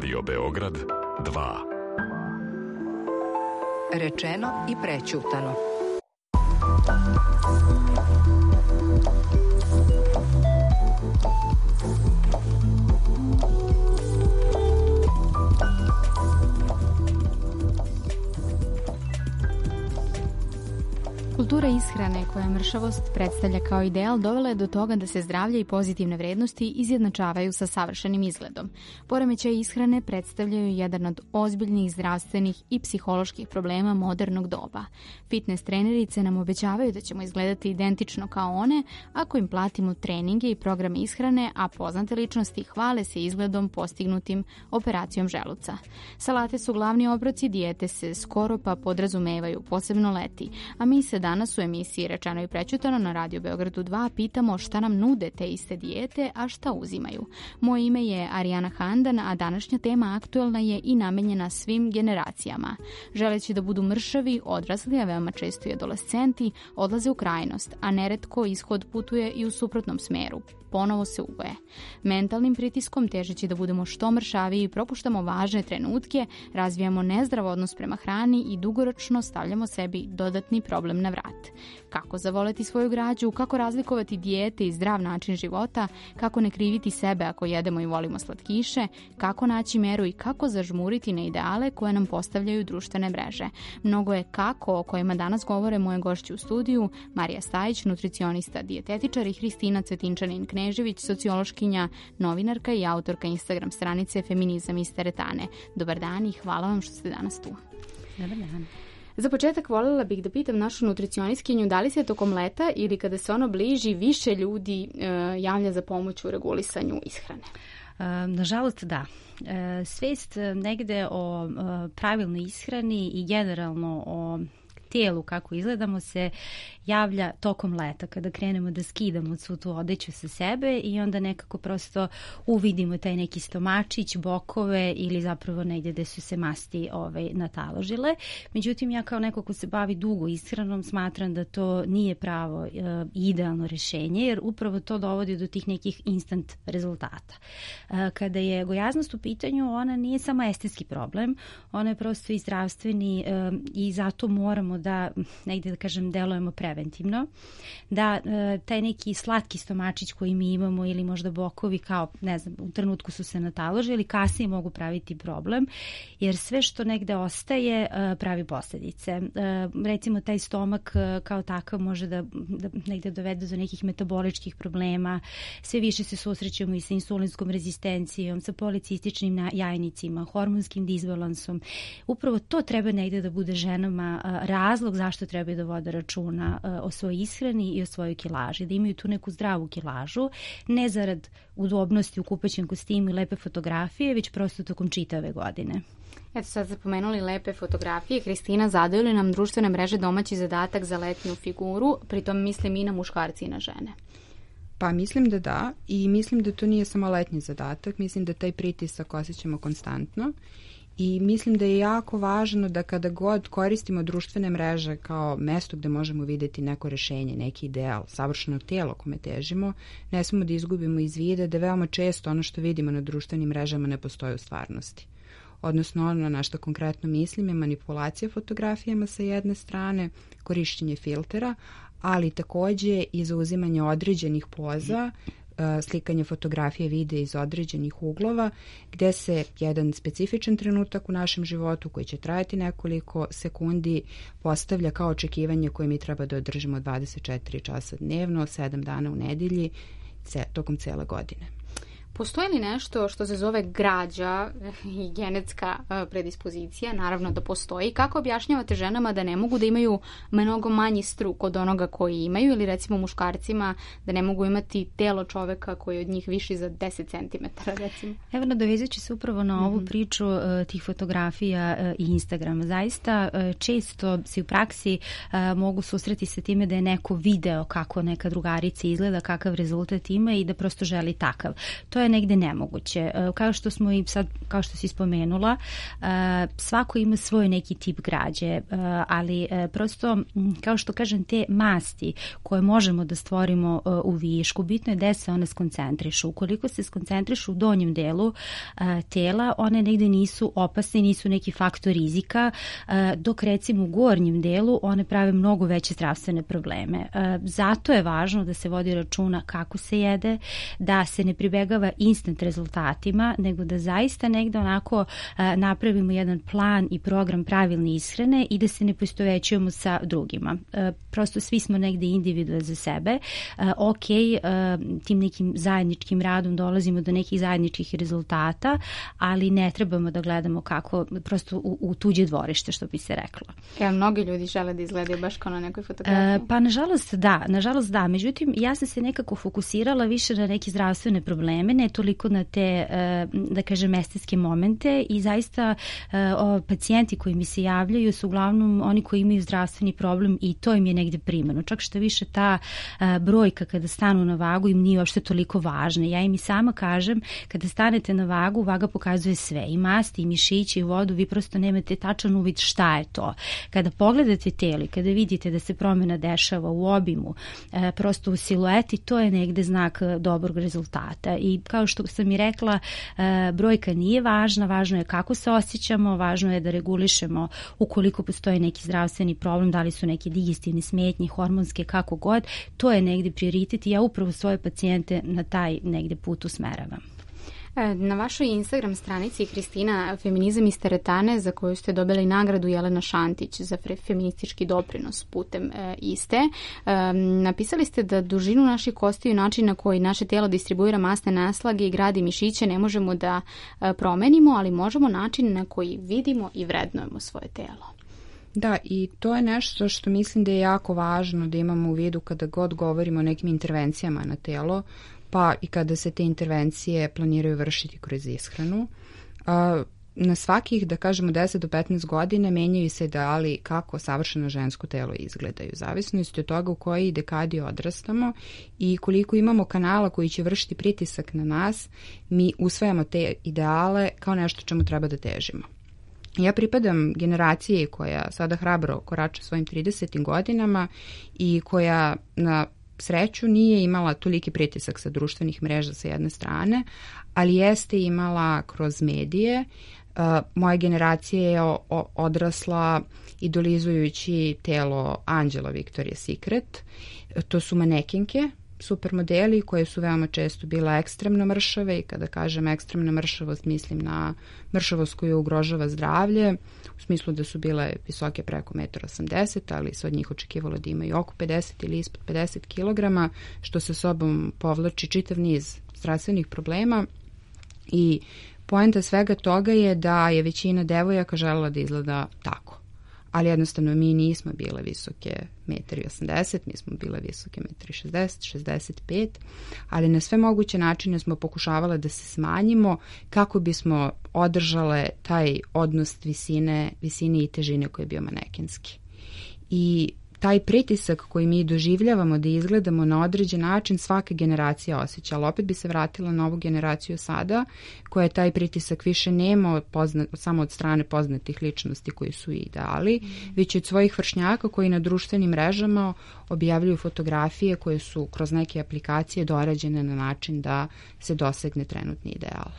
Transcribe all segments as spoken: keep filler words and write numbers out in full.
Radio Beograd dva. Rečeno i prećutano. Kultura ishrane koja mršavost predstavlja kao ideal dovela je do toga da se zdravlje i pozitivne vrednosti izjednačavaju sa savršenim izgledom. Poremećaji ishrane predstavljaju jedan od ozbiljnih zdravstvenih i psiholoških problema modernog doba. Fitness trenerice nam obećavaju da ćemo izgledati identično kao one ako im platimo treninge i programe ishrane, a poznate ličnosti hvale se izgledom postignutim operacijom želuca. Salate su glavni obroci dijete se skoro pa podrazumevaju, posebno leti, a mi se danas u emisiji Rečeno i prećutano na Radio Beogradu dva pitamo šta nam nude te iste dijete, a šta uzimaju. Moje ime je Arijana Handan, a današnja tema aktuelna je i namenjena svim generacijama. Želeći da budu mršavi, odrasli, a veoma često i adolescenti, odlaze u krajnost, a neretko ishod putuje i u suprotnom smeru. Ponovo se uboje. Mentalnim pritiskom, težeći da budemo što mršaviji, propuštamo važne trenutke, razvijamo nezdrav odnos prema hrani i dugoročno stavljamo sebi dodatni problem na vrat. Kako zavoleti svoju građu, kako razlikovati dijete i zdrav način života, kako ne kriviti sebe ako jedemo i volimo slatkiše, kako naći meru i kako zažmuriti na ideale koje nam postavljaju društvene mreže. Mnogo je kako o kojima danas govore moje gošće u studiju, Marija Stajić, nutricionista, dijetetičar, i Hristina Cvetinčanin-Knežević, sociološkinja, novinarka i autorka Instagram stranice Feminizam iz teretane. Dobar dan i hvala vam što ste danas tu. Dobar dan. Za početak voljela bih da pitam našu nutricionistkinju da li se tokom leta ili kada se ono bliži više ljudi e, javlja za pomoć u regulisanju ishrane? Nažalost da. Svest negde o pravilnoj ishrani i generalno o tijelu kako izgledamo se javlja tokom leta kada krenemo da skidamo svu tu odeću sa sebe i onda nekako prosto uvidimo taj neki stomačić, bokove ili zapravo negdje gde su se masti ovaj, nataložile. Međutim, ja kao neko ko se bavi dugo ishranom smatram da to nije pravo e, idealno rješenje jer upravo to dovodi do tih nekih instant rezultata. E, kada je gojaznost u pitanju, ona nije samo estetski problem, ona je prosto i zdravstveni e, i zato moramo da negdje da kažem delujemo preventivno, da e, taj neki slatki stomačić koji mi imamo ili možda bokovi kao ne znam u trenutku su se nataložili kasnije mogu praviti problem jer sve što negde ostaje e, pravi posljedice. E, recimo taj stomak e, kao takav može da, da negde dovede do nekih metaboličkih problema, sve više se susrećemo i sa insulinskom rezistencijom, sa policističnim jajnicima, hormonskim disbalansom. Upravo to treba negde da bude ženama e, razlog zašto treba da vode računa uh, o svojoj ishrani i o svojoj kilaži, da imaju tu neku zdravu kilažu, ne zarad udobnosti u kupaćem kostimu i lepe fotografije, već prosto tokom čitave godine. Eto, sad ste pomenuli lepe fotografije. Hristina, zadaju li nam društvene mreže domaći zadatak za letnju figuru, pritom mislim i na muškarci i na žene? Pa mislim da da i mislim da to nije samo letnji zadatak, mislim da taj pritisak osjećamo konstantno. I mislim da je jako važno da kada god koristimo društvene mreže kao mesto gde možemo vidjeti neko rješenje, neki ideal, savršeno tijelo kome težimo, ne smemo da izgubimo iz vida da veoma često ono što vidimo na društvenim mrežama ne postoji u stvarnosti. Odnosno ono na što konkretno mislim je manipulacija fotografijama sa jedne strane, korišćenje filtera, ali također i zauzimanje određenih poza, slikanje fotografije, videa iz određenih uglova, gde se jedan specifičan trenutak u našem životu koji će trajati nekoliko sekundi postavlja kao očekivanje koje mi treba da održimo dvadeset četiri časa dnevno, sedam dana u nedelji, tokom cele godine. Postoji li nešto što se zove građa i genetska predispozicija? Naravno da postoji. Kako objašnjavate ženama da ne mogu da imaju mnogo manji struk od onoga koji imaju ili recimo muškarcima da ne mogu imati telo čoveka koji je od njih viši za deset centimetara recimo? Evo, nadovezujući se upravo na ovu mm-hmm. priču uh, tih fotografija uh, i Instagrama. Zaista uh, često se u praksi uh, mogu susreti sa time da je neko video kako neka drugarica izgleda, kakav rezultat ima i da prosto želi takav. To to je negde nemoguće. Kao što smo i sad, kao što si spomenula, svako ima svoj neki tip građe, ali prosto, kao što kažem, te masti koje možemo da stvorimo u višku, bitno je da se one skoncentrišu. Ukoliko se skoncentrišu u donjem delu tela, one negde nisu opasne, nisu neki faktor rizika, dok recimo u gornjem delu one prave mnogo veće zdravstvene probleme. Zato je važno da se vodi računa kako se jede, da se ne pribegava instant rezultatima, nego da zaista negde onako napravimo jedan plan i program pravilne ishrane i da se ne poistovećujemo sa drugima. Prosto svi smo negde individue za sebe. Ok, tim nekim zajedničkim radom dolazimo do nekih zajedničkih rezultata, ali ne trebamo da gledamo kako prosto u, u tuđe dvorište, što bi se reklo. Ja, mnogi ljudi žele da izgledaju baš kao na nekoj fotografiji. E, pa nažalost da, nažalost da. Međutim, ja sam se nekako fokusirala više na neke zdravstvene probleme, ne toliko na te, da kažem, estetske momente i zaista pacijenti koji mi se javljaju su uglavnom oni koji imaju zdravstveni problem i to im je negde primarno. Čak što više ta brojka kada stanu na vagu im nije uopšte toliko važna. Ja im i sama kažem, kada stanete na vagu, vaga pokazuje sve, i masti, i mišići, i vodu, vi prosto nemate tačan uvid šta je to. Kada pogledate telo i kada vidite da se promjena dešava u obimu, prosto u silueti, to je negde znak dobrog rezultata. I kao što sam i rekla, brojka nije važna, važno je kako se osjećamo, važno je da regulišemo ukoliko postoji neki zdravstveni problem, da li su neke digestivne smetnje, hormonske, kako god, to je negde prioritet i ja upravo svoje pacijente na taj negde put usmeravam. Na vašoj Instagram stranici, Kristina, Feminizam iz teretane, za koju ste dobili nagradu Jelena Šantić za feministički doprinos putem e, iste, e, napisali ste da dužinu naših kostiju i način na koji naše tijelo distribuira masne naslage i gradi mišiće ne možemo da e, promenimo, ali možemo način na koji vidimo i vrednujemo svoje tijelo. Da, i to je nešto što mislim da je jako važno da imamo u vidu kada god govorimo o nekim intervencijama na telo, pa i kada se te intervencije planiraju vršiti kroz ishranu. Na svakih, da kažemo, deset do petnaest godina menjaju se ideali kako savršeno žensko telo izgledaju, zavisnosti od toga u kojoj dekadi odrastamo i koliko imamo kanala koji će vršiti pritisak na nas, mi usvajamo te ideale kao nešto čemu treba da težimo. Ja pripadam generaciji koja sada hrabro korača svojim tridesetim godinama i koja na sreću nije imala toliki pritisak sa društvenih mreža sa jedne strane, ali jeste imala kroz medije. Uh, moja generacija je o, o, odrasla idolizujući telo Anđela Victoria's Secret. To su manekinke, supermodeli koje su veoma često bila ekstremno mršave i kada kažem ekstremna mršavost mislim na mršavost koju ugrožava zdravlje, u smislu da su bile visoke preko jedan osamdeset metra, ali se od njih očekivalo da imaju oko pedeset ili ispod pedeset kilograma, što sa sobom povlači čitav niz zdravstvenih problema i poenta svega toga je da je većina devojaka želela da izgleda tako. Ali jednostavno mi nismo bile visoke jedan osamdeset metra, mi smo bile visoke jedan šezdeset, šezdeset pet, ali na sve moguće načine smo pokušavale da se smanjimo kako bismo održale taj odnos visine, visine i težine koji je bio manekenski. I taj pritisak koji mi doživljavamo da izgledamo na određen način svaka generacija osjeća, ali opet bi se vratila na ovu generaciju sada koja taj pritisak više nema poznat, samo od strane poznatih ličnosti koji su ideali, mm. već od svojih vršnjaka koji na društvenim mrežama objavljuju fotografije koje su kroz neke aplikacije dorađene na način da se dosegne trenutni ideal.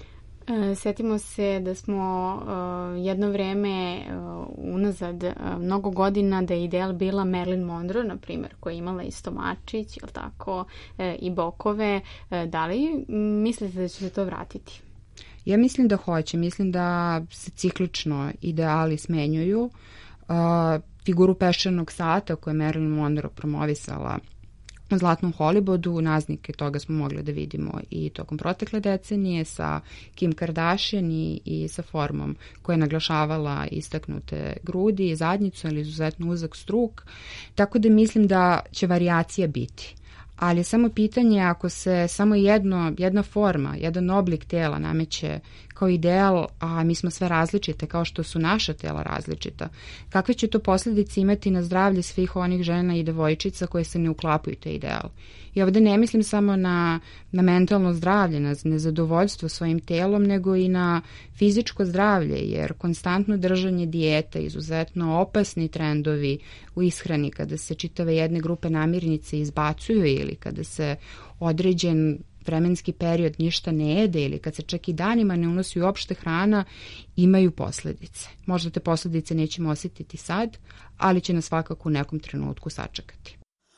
Sjetimo se da smo uh, jedno vreme uh, unazad uh, mnogo godina da je ideal bila Marilyn Monroe, na primjer, koja je imala i stomačić, jel tako, uh, i bokove. Uh, da li mislite da će se to vratiti? Ja mislim da hoće. Mislim da se ciklično ideali smenjuju. Uh, figuru peščanog sata koju je Marilyn Monroe promovisala u Zlatnom Hollywoodu, naznake toga smo mogli da vidimo i tokom protekle decenije sa Kim Kardashian i, i sa formom koja je naglašavala istaknute grudi i zadnjicu, ali izuzetno uzak struk. Tako da mislim da će varijacija biti. Ali je samo pitanje ako se samo jedno, jedna forma, jedan oblik tela nameće kao kao ideal, a mi smo sve različite, kao što su naša tela različita, kakve će to posljedice imati na zdravlje svih onih žena i devojčica koje se ne uklapaju te ideal. I ovde ne mislim samo na, na mentalno zdravlje, na nezadovoljstvo svojim telom, nego i na fizičko zdravlje, jer konstantno držanje dijeta, izuzetno opasni trendovi u ishrani, kada se čitave jedne grupe namirnice izbacuju ili kada se određen vremenski period ništa ne jede ili kad se čak i danima ne unosi uopšte hrana, imaju posljedice. Možda te posljedice nećemo osjetiti sad, ali će nas svakako u nekom trenutku sačekati.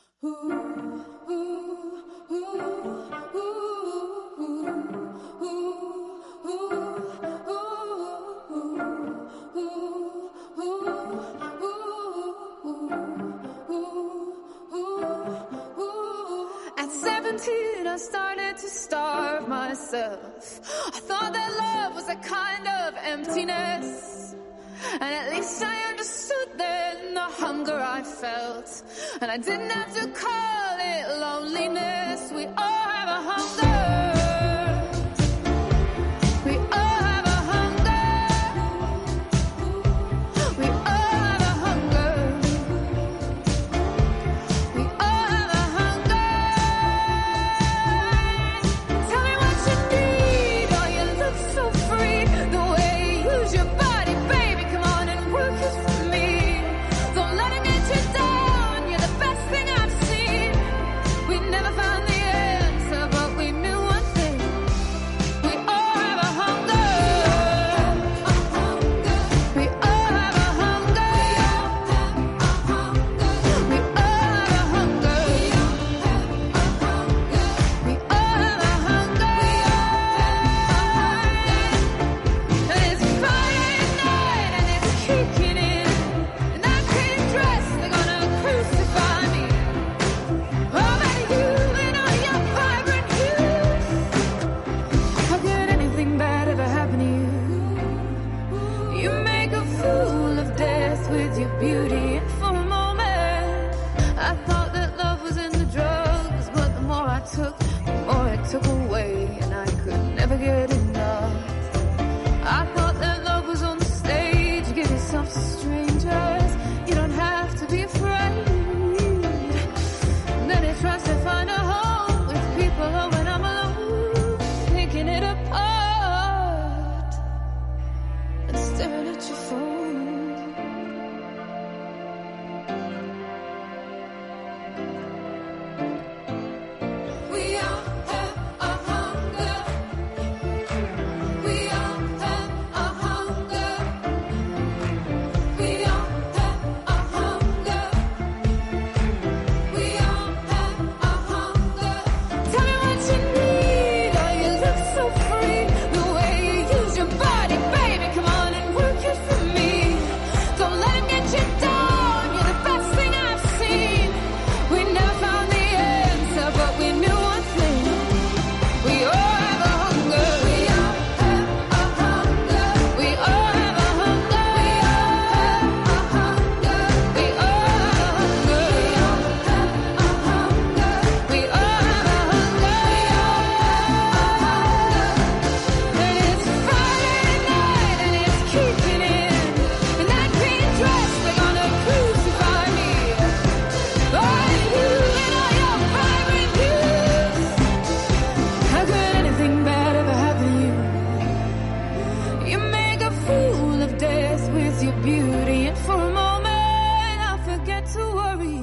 I started to starve myself. I thought that love was a kind of emptiness, and at least I understood then the hunger I felt, and I didn't have to call it loneliness. We all have a hunger. We all have a hunger. We all have a hunger. We all have a hunger. Tell me what you need. Oh, you look so free. The way you use your body, baby. Come on and work it for me. Don't let it get you down. You're the best thing I've seen. We never found the answer, but we knew one thing. We all have a hunger. We all have a hunger. We all have a hunger. We all have a hunger. And it's Friday night and it's kicking in. And I can't dress, they're gonna crucify me. Oh, but you and all your vibrant hues. How could anything bad ever happen to you? You make a fool of death with your beauty, and for a moment I thought that love was in the drugs, but the more I took, the more it took away, and I could never get enough. I thought that love was on the stage. Give yourself to strangers. You don't have to be afraid. Then it tries to find a home with people, oh, when I'm alone, picking it apart and staring at your phone. We all have a hunger. We all have a hunger. We all have a hunger. We all have a hunger. Tell me what you need. Oh, you look so free. The way you use your body, baby. Come on and work it for me. Don't let it get you down. You're the best thing I've seen. We never found the answer, but we knew one thing. We all have a hunger. We all have a hunger. We all have a hunger. We all have a hunger. We all have a hunger. We all have a hunger. And it's Friday night and it's kicking in. And I can't dress, they're gonna crucify me. Oh, you and all your vibrant hues. How could anything bad ever happen to you? You make a fool of death with your beauty, and for a moment I forget to worry.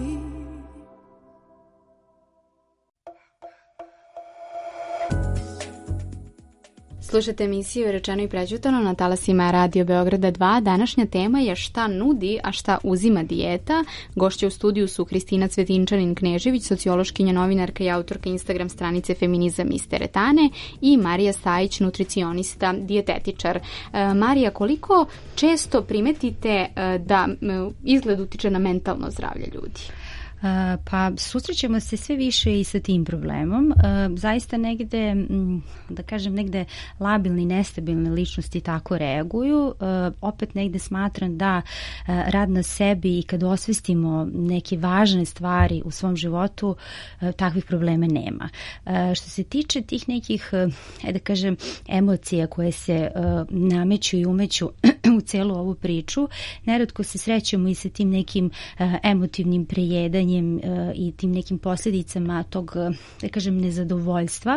Slušajte emisiju Rečeno i prećutano na talasima Radio Beograda dva. Današnja tema je šta nudi, a šta uzima dijeta. Gošće u studiju su Kristina Cvetinčanin-Knežević, sociološkinja, novinarka i autorka Instagram stranice Feminizam iz teretane, i Marija Stajić, nutricionista, dijetetičar. E, Marija, koliko često primetite e, da e, izgled utiče na mentalno zdravlje ljudi? Pa susrećemo se sve više i sa tim problemom. Zaista negde, da kažem, negde labilni, nestabilne ličnosti tako reaguju. Opet negde smatram da rad na sebi i kad osvestimo neke važne stvari u svom životu, takvih problema nema. Što se tiče tih nekih, da kažem, emocija koje se nameću i umeću u celu ovu priču, neretko se srećemo i sa tim nekim emotivnim prejedanjem i tim nekim posljedicama tog, da kažem, nezadovoljstva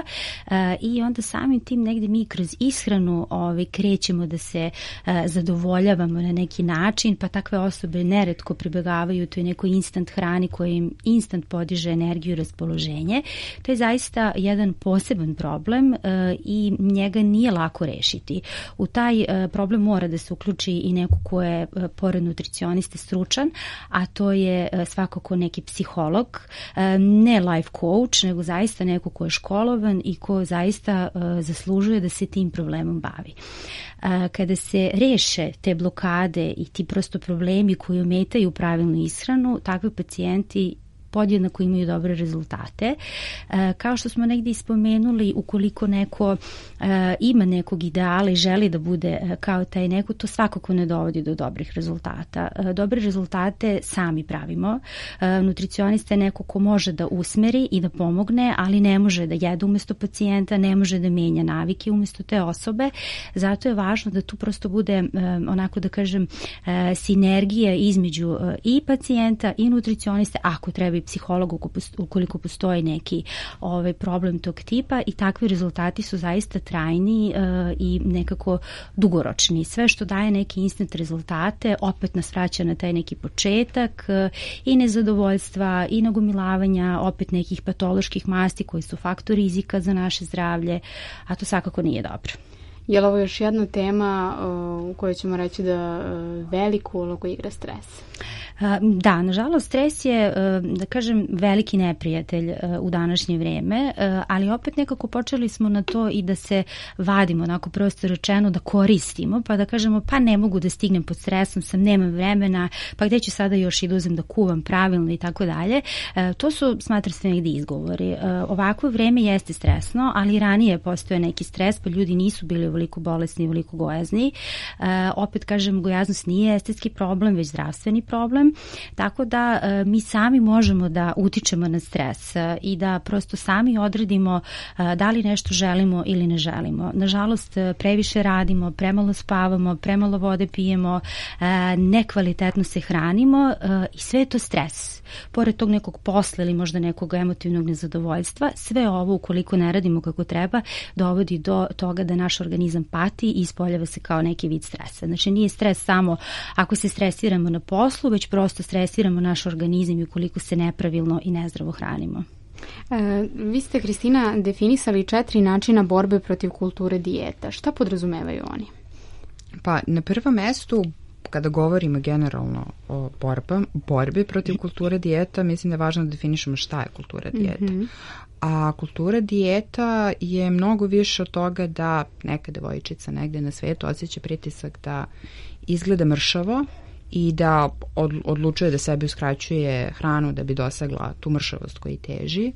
i onda samim tim negde mi kroz ishranu ovaj, krećemo da se zadovoljavamo na neki način, pa takve osobe neretko pribegavaju toj nekoj instant hrani koja im instant podiže energiju i raspoloženje. To je zaista jedan poseban problem i njega nije lako rešiti. U taj problem mora da se uključi i neko ko je pored nutricioniste stručan, a to je svakako neki psiholog, ne life coach, nego zaista neko ko je školovan i ko zaista zaslužuje da se tim problemom bavi. Kada se reše te blokade i ti prosto problemi koji ometaju pravilnu ishranu, takvi pacijenti podjednako imaju dobre rezultate. E, kao što smo negdje ispomenuli, ukoliko neko e, ima nekog ideala i želi da bude kao taj neko, to svakako ne dovodi do dobrih rezultata. E, dobre rezultate sami pravimo. E, nutricionista je neko ko može da usmeri i da pomogne, ali ne može da jede umjesto pacijenta, ne može da menja navike umjesto te osobe. Zato je važno da tu prosto bude e, onako da kažem e, sinergija između e, i pacijenta i nutricioniste, ako treba i psihologu ukoliko postoji neki ovaj problem tog tipa, i takvi rezultati su zaista trajni uh, i nekako dugoročni. Sve što daje neke instant rezultate opet nas vraća na taj neki početak uh, i nezadovoljstva i nagomilavanja opet nekih patoloških masti koji su faktor rizika za naše zdravlje, a to svakako nije dobro. Je li ovo još jedna tema uh, u kojoj ćemo reći da uh, veliku ulogu igra stres? Da, nažalost, stres je, da kažem, veliki neprijatelj u današnje vrijeme, ali opet nekako počeli smo na to i da se vadimo, onako prosto rečeno, da koristimo, pa da kažemo, pa ne mogu da stignem pod stresom, sam, nemam vremena, pa gde ću sada još i da uzem da kuvam pravilno i tako dalje. To su, smatram se, negdje izgovori. Ovako vrijeme jeste stresno, ali ranije postoje neki stres, pa ljudi nisu bili ovoliko bolesni, ovoliko gojazni. Opet kažem, gojaznost nije estetski problem, već zdravstveni problem. Tako da e, mi sami možemo da utičemo na stres e, i da prosto sami odredimo e, da li nešto želimo ili ne želimo. Nažalost, e, previše radimo, premalo spavamo, premalo vode pijemo, e, nekvalitetno se hranimo e, i sve je to stres. Pored tog nekog posla ili možda nekog emotivnog nezadovoljstva, sve ovo ukoliko ne radimo kako treba, dovodi do toga da naš organizam pati i ispoljava se kao neki vid stresa. Znači nije stres samo ako se stresiramo na poslu, već prosto stresiramo naš organizam i ukoliko se nepravilno i nezdravo hranimo. E, vi ste, Kristina, definisali četiri načina borbe protiv kulture dijeta. Šta podrazumevaju oni? Pa na prvom mestu, kada govorimo generalno o borba, borbi protiv kulture dijeta, mislim da je važno da definišemo šta je kultura dijeta. Mm-hmm. A kultura dijeta je mnogo više od toga da neka devojčica negde na svetu osjeća pritisak da izgleda mršavo i da odlučuje da sebi uskraćuje hranu da bi dosegla tu mršavost koji teži.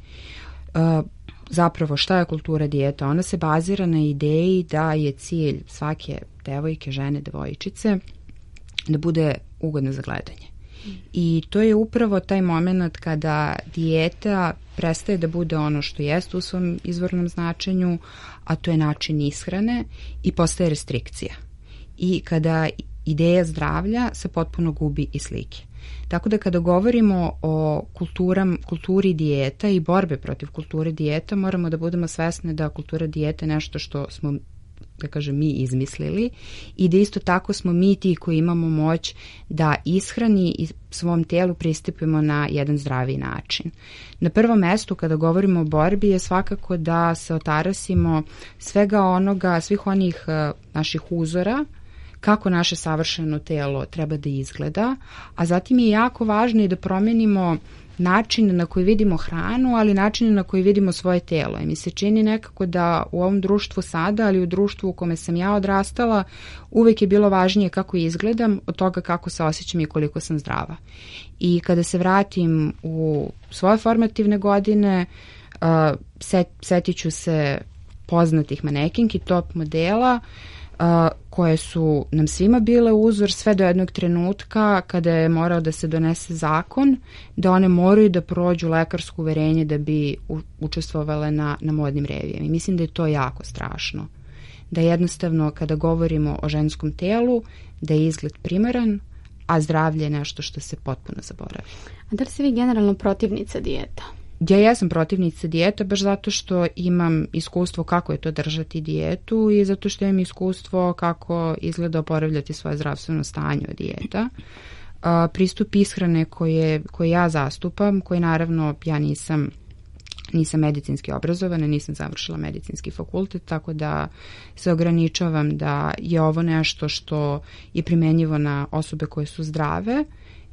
Zapravo, šta je kultura dijeta? Ona se bazira na ideji da je cilj svake devojke, žene, devojčice da bude ugodna za gledanje. I to je upravo taj moment kada dijeta prestaje da bude ono što jeste u svom izvornom značenju, a to je način ishrane, i postaje restrikcija. I kada ideja zdravlja se potpuno gubi iz slike. Tako da kada govorimo o kulturam, kulturi dijeta i borbe protiv kulture dijeta, moramo da budemo svesni da kultura dijeta je nešto što smo, da kažem, mi izmislili, i da isto tako smo mi ti koji imamo moć da ishrani i svom tijelu pristupimo na jedan zdravi način. Na prvom mestu kada govorimo o borbi je svakako da se otarasimo svega onoga, svih onih uh, naših uzora kako naše savršeno telo treba da izgleda, a zatim je jako važno i da promenimo način na koji vidimo hranu, ali način na koji vidimo svoje telo. I mi se čini nekako da u ovom društvu sada, ali u društvu u kome sam ja odrastala, uvek je bilo važnije kako izgledam od toga kako se osjećam i koliko sam zdrava. I kada se vratim u svoje formativne godine, uh, set, setit ću se poznatih manekinki, top modela, Uh, koje su nam svima bile uzor sve do jednog trenutka kada je morao da se donese zakon da one moraju da prođu lekarsko uverenje da bi u, učestvovale na, na modnim revijama. I mislim da je to jako strašno. Da jednostavno kada govorimo o ženskom telu, da je izgled primaran, a zdravlje je nešto što se potpuno zaboravi. A da li ste vi generalno protivnica dijeta? Ja jesam protivnica dijeta baš zato što imam iskustvo kako je to držati dijetu i zato što imam iskustvo kako izgleda oporavljati svoje zdravstveno stanje od dijeta. Uh, pristup ishrane koje, koje ja zastupam, koji naravno ja nisam nisam medicinski obrazovana, nisam završila medicinski fakultet, tako da se ograničavam da je ovo nešto što je primenjivo na osobe koje su zdrave,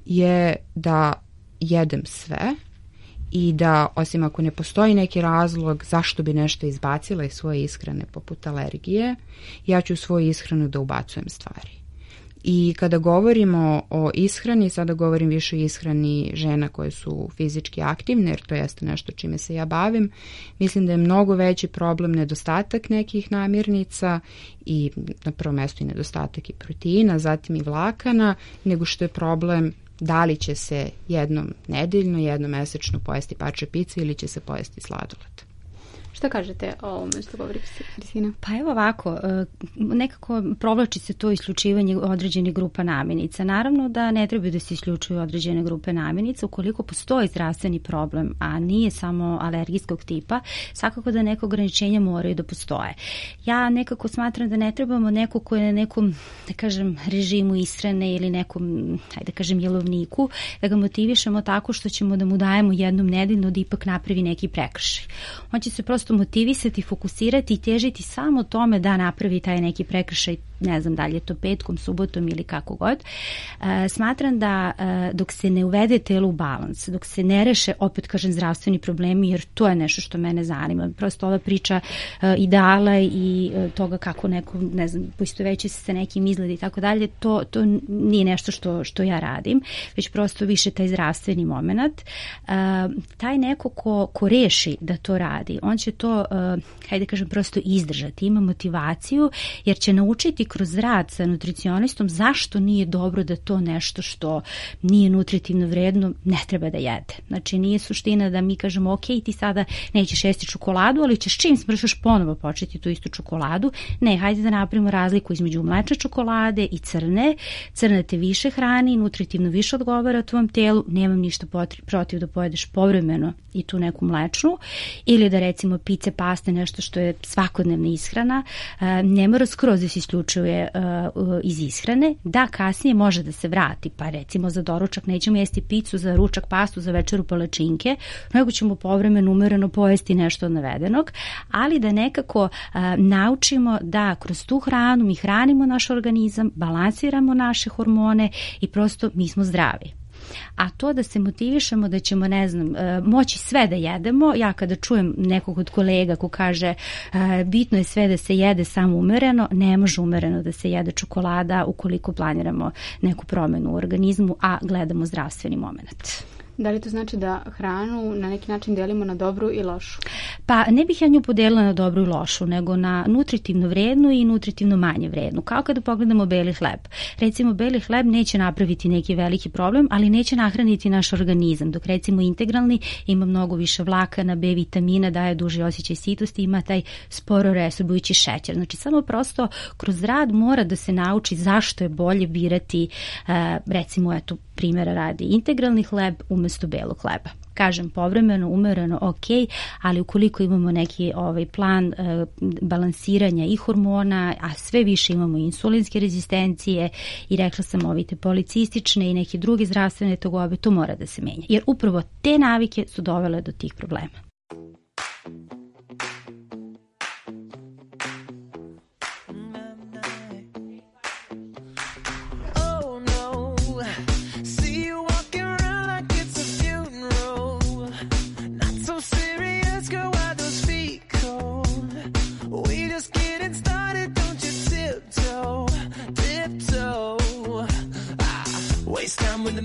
je da jedem sve i da, osim ako ne postoji neki razlog zašto bi nešto izbacila iz svoje ishrane poput alergije, ja ću u svoju ishranu da ubacujem stvari. I kada govorimo o ishrani, sada govorim više o ishrani žena koje su fizički aktivne, jer to jeste nešto čime se ja bavim, mislim da je mnogo veći problem nedostatak nekih namirnica i na prvom mestu i nedostatak i proteina, zatim i vlakana, nego što je problem da li će se jednom nedeljno, jednom mesečno pojesti parče pice ili će se pojesti sladoled. Šta kažete o ovome što govori Kristina? Pa evo ovako, nekako provlači se to isključivanje određenih grupa namirnica. Naravno da ne treba da se isključuju određene grupe namirnica. Ukoliko postoji zdravstveni problem, a nije samo alergijskog tipa, svakako da neke ograničenja moraju da postoje. Ja nekako smatram da ne trebamo neko ko je na nekom, da kažem, režimu ishrane ili nekom, hajde da kažem, jelovniku, da ga motivišemo tako što ćemo da mu dajemo jednom nedeljno da ipak napravi neki prekršaj. On će se prosto motivisati, fokusirati i težiti samo tome da napravi taj neki prekršaj, ne znam da li je to petkom, subotom ili kako god. E, smatram da e, dok se ne uvede telo u balans, dok se ne reše, opet kažem, zdravstveni problemi, jer to je nešto što mene zanima. Prosto ova priča e, ideala i e, toga kako neko, ne znam, poistoveći se sa nekim izgled i tako dalje, to, to nije nešto što, što ja radim, već prosto više taj zdravstveni moment. E, taj neko ko, ko reši da to radi, on će to, uh, hajde kažem, prosto izdržati, ima motivaciju, jer će naučiti kroz rad sa nutricionistom zašto nije dobro da to nešto što nije nutritivno vredno ne treba da jede. Znači nije suština da mi kažemo ok, ti sada nećeš jesti čokoladu, ali ćeš čim smršaš ponovo početi tu istu čokoladu. Ne, hajde da napravimo razliku između mlečne čokolade i crne. Crna te više hrani, nutritivno više odgovara tvom telu, nemam ništa protiv da pojedeš povremeno i tu neku mlečnu, ili da recimo pice, paste, nešto što je svakodnevna ishrana, ne mora skroz da se isključuje iz ishrane, da kasnije može da se vrati, pa recimo za doručak nećemo jesti picu, za ručak pastu, za večeru palačinke, nego ćemo povremeno umereno pojesti nešto od navedenog, ali da nekako naučimo da kroz tu hranu mi hranimo naš organizam, balansiramo naše hormone i prosto mi smo zdravi. A to da se motivišemo da ćemo, ne znam, moći sve da jedemo, ja kada čujem nekog od kolega ko kaže bitno je sve da se jede samo umereno, ne može umereno da se jede čokolada ukoliko planiramo neku promenu u organizmu, a gledamo zdravstveni moment. Da li to znači da hranu na neki način delimo na dobru i lošu? Pa ne bih ja nju podelila na dobru i lošu, nego na nutritivno vrednu i nutritivno manje vrednu. Kao kada pogledamo beli hleb. Recimo, beli hleb neće napraviti neki veliki problem, ali neće nahraniti naš organizam. Dok recimo integralni ima mnogo više vlakana, B vitamina, daje duži osjećaj sitosti, ima taj sporo resorbujući šećer. Znači, samo prosto kroz rad mora da se nauči zašto je bolje birati, recimo, eto, primjera radi, integralni hleb umjesto belog hleba. Kažem, povremeno, umereno, ok, ali ukoliko imamo neki ovaj plan e, balansiranja i hormona, a sve više imamo insulinske rezistencije i rekla sam ovite policistične i neke druge zdravstvene tegobe, to mora da se menja. Jer upravo te navike su dovele do tih problema.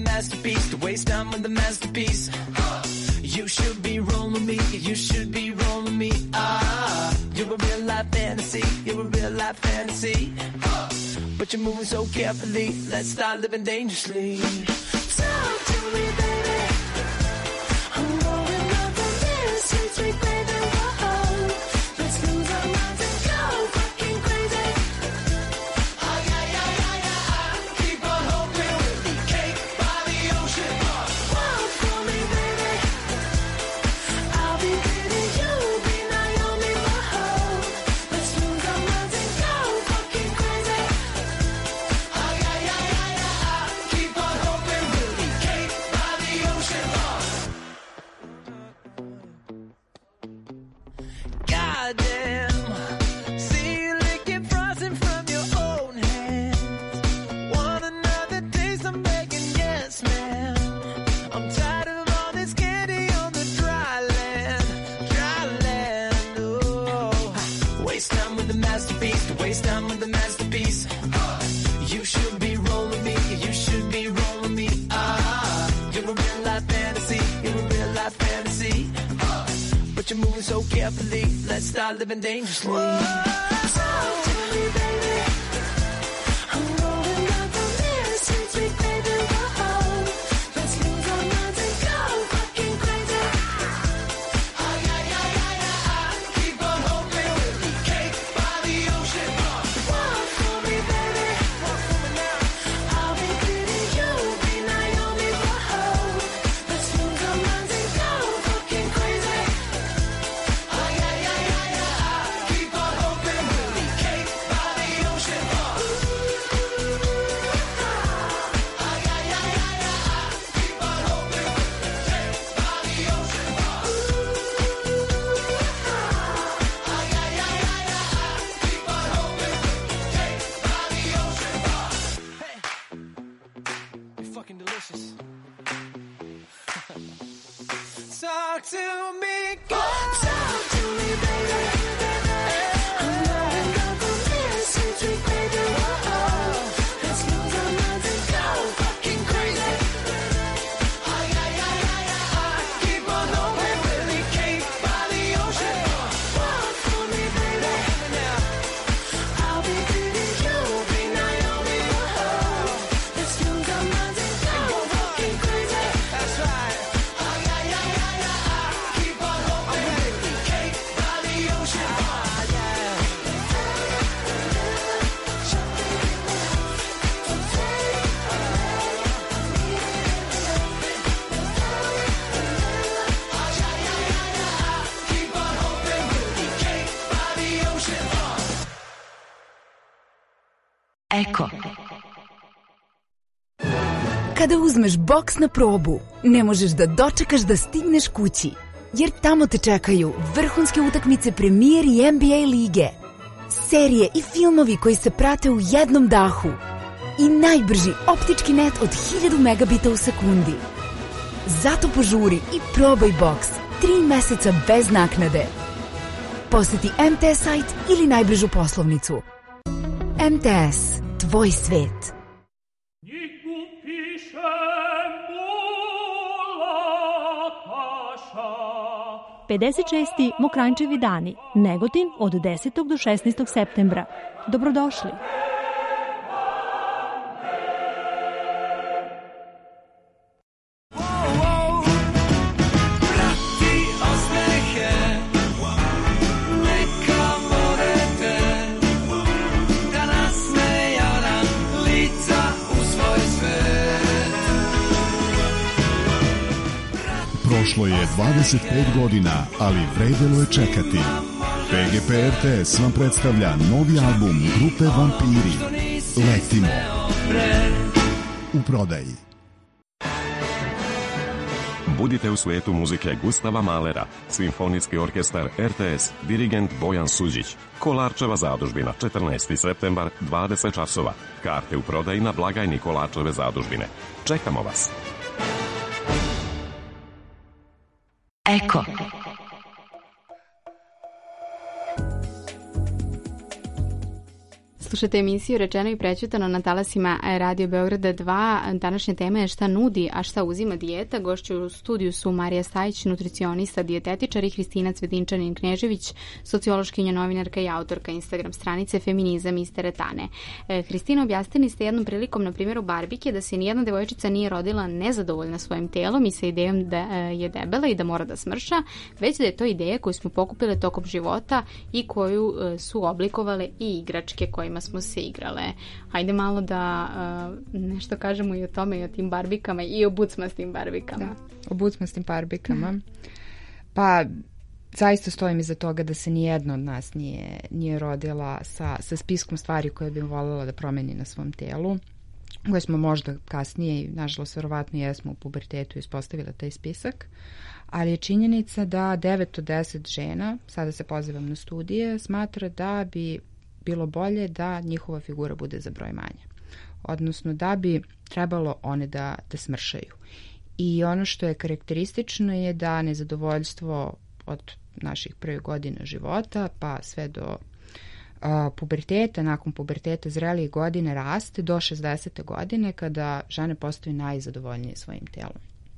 masterpiece, to waste time with the masterpiece. You should be rolling me, you should be rolling me. Ah, you're a real life fantasy, you're a real life fantasy. But you're moving so carefully, let's start living dangerously. Talk to me, baby. I'm rolling up on this sweet, sweet baby. Whoa, let's lose our minds and go fucking crazy. Ah, yeah, yeah, yeah, yeah. Keep on hoping we'll be cake by the ocean. Walk for me, baby. I'll be pretty, you'll be Naomi. Whoa, let's lose our minds and go fucking crazy. Ah, yeah, yeah, yeah, yeah. Keep on hoping we'll be cake by the ocean. Goddamn, see you licking frosting from your own hands. Want another taste? I'm begging, yes, ma'am. I'm tired of all this candy on the dry land, dry land. Oh, waste time with the masterpiece, to waste time with the masterpiece. You should be rolling me, you should be rolling me. Ah, you're a real life fantasy, you're a real life fantasy. But you're moving so carefully, let's start living dangerously. Talk to me, baby. I'm rolling up on this sweet, sweet baby. Whoa, let's lose our minds and go fucking crazy. Ah, yeah, yeah, yeah, yeah. Keep on hoping we'll be cake by the ocean. Walk for me, baby. Walk for me now. I'll be pretty, you'll be Naomi. Whoa, let's lose our minds and go fucking crazy. Ah, yeah, yeah, yeah, yeah. Keep on hoping we'll be cake by the ocean. Ah, yeah, yeah, yeah, yeah. Keep on hoping we'll be cake by the ocean. Ah, yeah, yeah, yeah, yeah. Keep on hoping we'll be cake by the ocean. Hey, you're fucking delicious. Talk to me, girl. Talk to me, baby. I'm rolling up on this sweet, sweet baby. Whoa, let's lose our minds and go fucking crazy. Ah, yeah, yeah, yeah, yeah. Keep on hoping we'll be cake by the ocean. Walk for me, baby. I'll be pretty, you'll be Naomi. Whoa, let's lose our minds and go fucking crazy. That's right. Ah, yeah, yeah, yeah, yeah. Keep on hoping we'll be cake by the ocean. Ah, yeah. Keep on hoping we'll be cake by the ocean. Eko. Kada uzmeš boks na probu, ne možeš da dočekaš da stigneš kući, jer tamo te čekaju vrhunske utakmice Premier i N B A lige, serije i filmovi koji se prate u jednom dahu i najbrži optički net od hiljadu megabita u sekundi. Zato požuri i probaj boks tri meseca bez naknade. Poseti M T S sajt ili najbližu poslovnicu. M T S, tvoj svet. pedeset šesti Mokranjčevi dani, Negotin od desetog do šesnaestog septembra. Dobrodošli. Prošlo je dvadeset pet godina, ali vredelo je čekati. P G P R T S vam predstavlja novi album grupe Vampiri. Letimo. U prodaji. Budite u svetu muzike Gustava Mahlera, Simfonijski orkestar R T S, dirigent Bojan Suđić. Kolarčeva zadužbina, četrnaesti septembar, dvadeset časova. Karte u prodaji na blagajni Kolarčeve zadužbine. Čekamo vas. Eko. Slušate emisiju Rečeno i prećutano na talasima Radio Beograda dva. Današnja tema je šta nudi, a šta uzima dijeta. Gošće u studiju su Marija Stajić, nutricionista, dijetetičar, i Hristina Cvedinčanin-Knežević, sociološkinja, novinarka i autorka Instagram stranice Feminizam iz teretane. E, Hristina, objasnili ste jednom prilikom na primjeru barbike da se nijedna devojčica nije rodila nezadovoljna svojim telom i sa idejom da e, je debela i da mora da smrša, već da je to ideja koju smo pokupile tokom života i koju e, su oblikovale i igračke kojima smo se igrale. Hajde malo da uh, nešto kažemo i o tome, i o tim barbikama i o bucmastim barbikama. Da, o bucmastim barbikama. Pa, zaista stojim iza toga da se nijedna od nas nije, nije rodila sa, sa spiskom stvari koje bi voljela da promeni na svom telu, koje smo možda kasnije, nažalost, verovatno jesmo u pubertetu ispostavili taj spisak, ali je činjenica da devet od deset žena, sada se pozivam na studije, smatra da bi bilo bolje da njihova figura bude za broj manje. Odnosno da bi trebalo one da, da smršaju. I ono što je karakteristično je da nezadovoljstvo od naših prvih godina života pa sve do uh, puberteta, nakon puberteta zrelijih godine raste do šezdesete godine kada žene postaju najzadovoljnije svojim telom.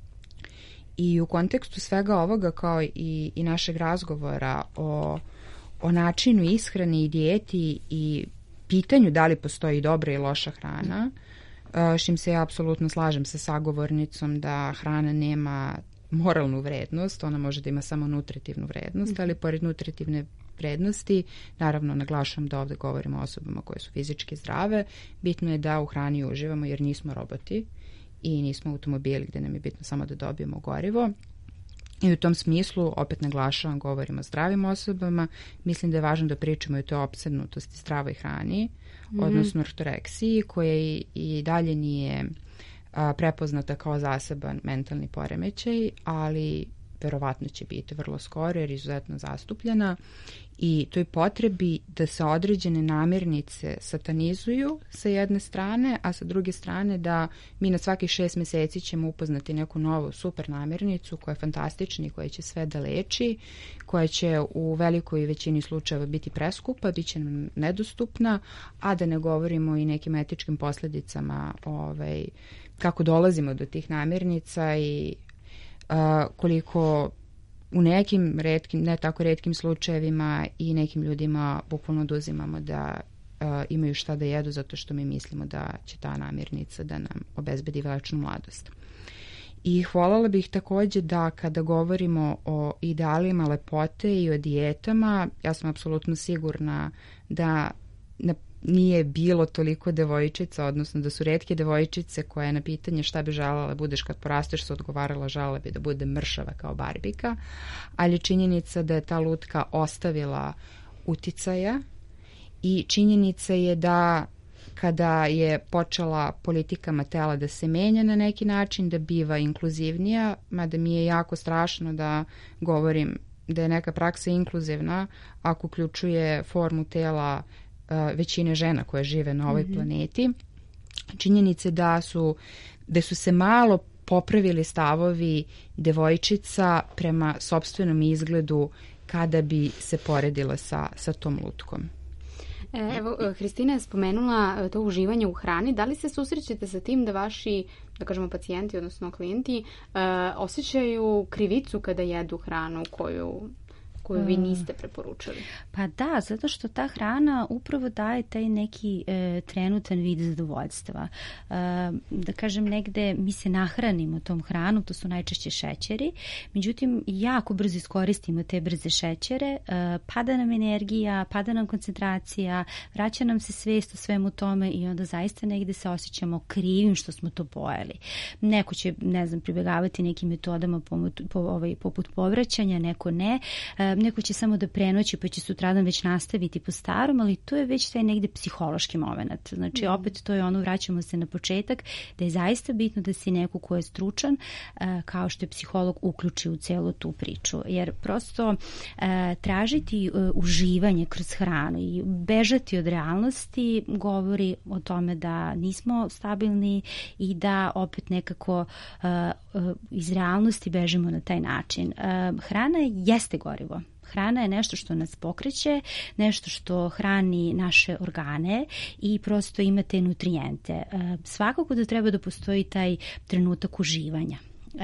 I u kontekstu svega ovoga kao i, i našeg razgovora o o načinu ishrane i dijeti i pitanju da li postoji dobra i loša hrana, s čim se ja apsolutno slažem sa sagovornicom da hrana nema moralnu vrednost, ona može da ima samo nutritivnu vrednost, ali pored nutritivne vrednosti, naravno naglašam da ovde govorimo o osobama koje su fizički zdrave, bitno je da u hrani uživamo jer nismo roboti i nismo automobili gde nam je bitno samo da dobijemo gorivo. I u tom smislu, opet naglašavam, govorimo o zdravim osobama, mislim da je važno da pričamo i o toj opsednutosti zdravoj hrani, mm-hmm. odnosno ortoreksiji, koja i, i dalje nije a, prepoznata kao zaseban mentalni poremećaj, ali verovatno će biti vrlo skoro jer je izuzetno zastupljena i toj potrebi da se određene namirnice satanizuju sa jedne strane, a sa druge strane da mi na svakih šest meseci ćemo upoznati neku novu super namirnicu koja je fantastična i koja će sve da leči, koja će u velikoj većini slučajeva biti preskupa, bit će nam nedostupna, a da ne govorimo i nekim etičkim posljedicama ovaj, kako dolazimo do tih namirnica i Uh, koliko u nekim retkim, ne tako retkim slučajevima i nekim ljudima bukvalno oduzimamo da uh, imaju šta da jedu zato što mi mislimo da će ta namirnica da nam obezbedi večnu mladost. I hvoljela bih takođe da kada govorimo o idealima lepote i o dijetama, ja sam apsolutno sigurna da na nije bilo toliko devojčica, odnosno da su retke devojčice koje na pitanje šta bi želela da budeš kad porasteš su odgovarala želela bi da bude mršava kao barbika, ali činjenica da je ta lutka ostavila uticaja i činjenica je da kada je počela politikama tela da se menja na neki način, da biva inkluzivnija, mada mi je jako strašno da govorim da je neka praksa inkluzivna ako uključuje formu tela većine žena koje žive na ovoj mm-hmm. planeti. Činjenice da su, da su se malo popravili stavovi devojčica prema sopstvenom izgledu kada bi se poredila sa, sa tom lutkom. Evo, Hristina je spomenula to uživanje u hrani. Da li se susrećete sa tim da vaši, da kažemo, pacijenti, odnosno klijenti, uh, osjećaju krivicu kada jedu hranu koju koju vi niste preporučili? Pa da, zato što ta hrana upravo daje taj neki e, trenutan vid zadovoljstva. E, da kažem, negde mi se nahranimo tom hranom, to su najčešće šećeri, međutim jako brzo iskoristimo te brze šećere, e, pada nam energija, pada nam koncentracija, vraća nam se svest o svemu tome i onda zaista negde se osjećamo krivim što smo to pojeli. Neko će, ne znam, pribegavati nekim metodama pomut, po, ovaj, poput povraćanja, neko ne, e, neko će samo da prenoći pa će sutradan već nastaviti po starom, ali to je već taj negde psihološki moment. Znači, opet to je ono, vraćamo se na početak, da je zaista bitno da si neko ko je stručan, kao što je psiholog, uključi u celu tu priču. Jer prosto tražiti uživanje kroz hranu i bežati od realnosti govori o tome da nismo stabilni i da opet nekako iz realnosti bežimo na taj način. Hrana jeste gorivo. Hrana je nešto što nas pokreće, nešto što hrani naše organe i prosto ima te nutrijente. Svakako da treba da postoji taj trenutak uživanja.